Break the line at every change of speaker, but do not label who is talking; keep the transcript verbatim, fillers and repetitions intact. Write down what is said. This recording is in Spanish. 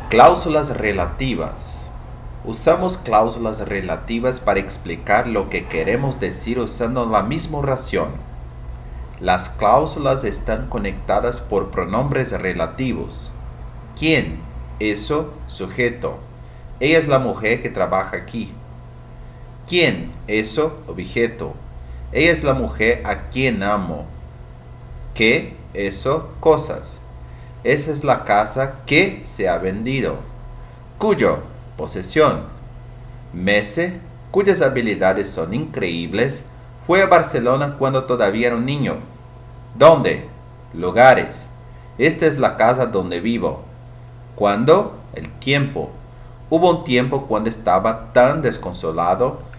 Cláusulas relativas. Usamos cláusulas relativas para explicar lo que queremos decir usando la misma oración. Las cláusulas están conectadas por pronombres relativos. ¿Quién? Eso, sujeto. Ella es la mujer que trabaja aquí. ¿Quién? Eso, objeto. Ella es la mujer a quien amo. ¿Qué? Eso, cosas. Esa es la casa que se ha vendido. Cuyo, posesión. Mese, cuyas habilidades son increíbles, fue a Barcelona cuando todavía era un niño. ¿Dónde? Lugares. Esta es la casa donde vivo. ¿Cuándo? El tiempo. Hubo un tiempo cuando estaba tan desconsolado